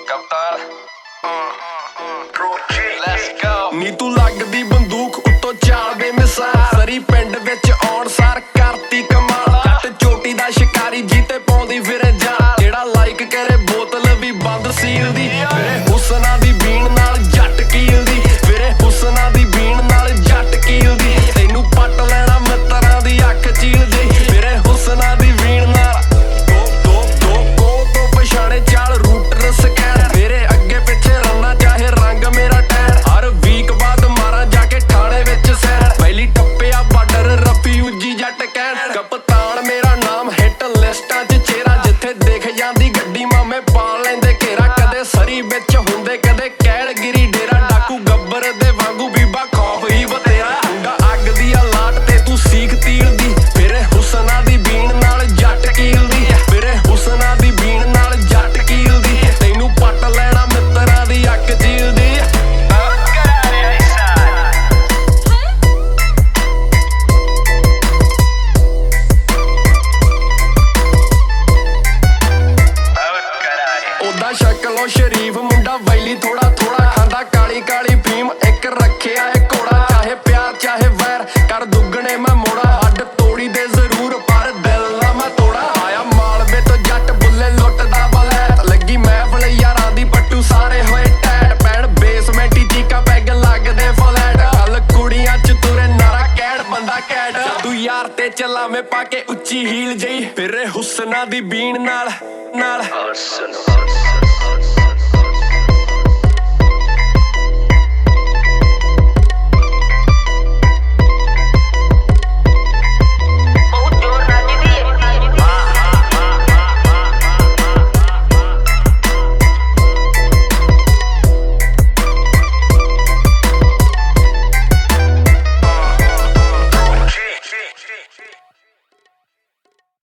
ਕਪਤਾਨ let's go ਨੀ ਤੂੰ ਲੱਗਦੀ ਬੰਦੂਕ ਉੱਤੋਂ ਚਾਲ ਬੇਮਿਸਾਲ ਸਰੀ ਪਿੰਡ ਵਿੱਚ ਆਉਣ ਸਾਰ ਕਰਤੀ ਕਮਾਲ ਕੱਟ ਚੋਟੀ ਦਾ ਸ਼ਿਕਾਰੀ ਜੀਤੇ ਪਾਉਂਦੀ ਫਿਰੇ ਜਾ ਜਿਹੜਾ ਲਾਈਕ ਕਰੇ ਬੋਤਲ ਵੀ ਬੰਦ ਸੀਲ ਦੀ ਮੇਰੇ ਹੁਸਨਾ ਦੀ ਬੀਣ ਨਾਲ ਜੱਟ ਕੀਲਦੀ ਮੇਰੇ ਹੁਸਨਾ ਦੀ ਬੀਣ ਨਾਲ ਜੱਟ ਕੀਲਦੀ ਤੈਨੂੰ ਪੱਟ ਲੈਣਾ ਮਿੱਤਰਾਂ ਦੀ ਅੱਖ ਚੀਲਦੀ ਮੇਰੇ ਹੁਸਨਾ ਦੀ ਬੀਣ ਨਾਲ ਦੋ ਤੋਂ ਪਛਾਣੇ ਚਾਲ ਰੂਟਰ ਸਕੈਨ ਮੇਰੇ ਅੱਗੇ ਪਿੱਛੇ ਰੰਨਾ ਚਾਹੇ ਰੰਗ ਮੇਰਾ ਟੈਰ ਹਰ ਵੀਕ ਬਾਅਦ ਮਾਰਾਂ ਜਾ ਕੇ ਥਾਣੇ ਵਿੱਚ ਸੈਰ ਪਹਿਲੀ ਟੱਪਿਆ ਬਾਰਡਰ ਰਫਿਊਜੀ ਜੱਟ ਕਹਿਣ ਕਪਤਾਨ ਮੇਰਾ ਨਾਮ ਹਿੱਟ ਲਿਸਟਾਂ 'ਚ ਚਿਹਰਾ ਜਿੱਥੇ ਦਿਖ ਜਾਂਦੀ ਗੱਡੀ ਮਾਮੇ ਪਾ ਲੈਂਦੇ ਘੇਰਾ ਕਦੇ ਸਰੀ ਵਿੱਚ ਹੁੰਦੇ ਕਦੇ ਕੈਲਗਿਰੀ ਡੇਰਾ ਡਾਕੂ ਗੱਬਰ ਦੇ ਵਾਂਗੂ ਬੀਬਾ ਖੌਫ ਹੀ ਬਤੇਰਾ ਮੁੰਡਾ ਅੱਗ ਦੀ ਆ ਲਾਟ ਤੇ ਤੂੰ ਸੀਖ ਤੀਲ ਦੀ ਮੇਰੇ ਹੁਸਨਾ ਦੀ ਬੀਣ ਨਾਲ ਜੱਟ ਕੀਲਦੀ ਮੇਰੇ ਹੁਸਨਾ ਦੀ ਬੀਣ ਨਾਲ ਜੱਟ ਕੀਲਦੀ ਤੈਨੂੰ ਪੱਟ ਲੈਣਾ ਮਿੱਤਰਾਂ ਦੀ ਅੱਖ ਚੀਲਦੀ ਉਦਾਂ ਸ਼ਕਲੋਂ ਸ਼ਰੀਫ ਮੁੰਡਾ ਵੈਲੀ ਥੋੜਾ ਖਾਂਦਾ ਕਾਲੀ ਕਾਲੀ ਫੀਮ ਇੱਕ ਰੱਖਿਆ ਏ ਘੋੜਾ ਚਾਹੇ ਪਿਆਰ ਚਾਹੇ ਵੈਰ ਕਰ ਦੁੱਗਣੇ ਮੈਂ ਮੋੜਾ ਹੱਡ ਤੋੜੀ ਦੇ ਜ਼ਰੂਰ ਪਰ ਦਿਲ ਨਾ ਮੈਂ ਤੋੜਾ ਆਇਆ ਮਾਲਵੇ ਤੋਂ ਜੱਟ ਬੁੱਲੇ ਲੁੱਟਦਾ ਬਲੈਤ ਲੱਗੀ ਮਹਿਫਲ ਯਾਰਾਂ ਦੀ ਪੱਟੂ ਸਾਰੇ ਹੋਏ ਟੈਟ ਪੈਣ ਬੇਸਮੈਂਟ ਹੀ ਚੀਕਾ ਪੈਗ ਲੱਗਦੇ ਫਲੈਟ ਗੱਲ ਕੁੜੀਆਂ ਚ ਤੁਰੇ ਨਾਰਾ ਕੈੜ ਬੰਦਾ ਕੈਡ ਤੂੰ ਯਾਰ ਤੇ ਚਲਾਵੇਂ ਪਾ ਕੇ ਉੱਚੀ ਹੀਲ ਜਈ ਫਿਰੇ ਹੁਸਨਾ ਦੀ ਬੀਣ ਨਾਲ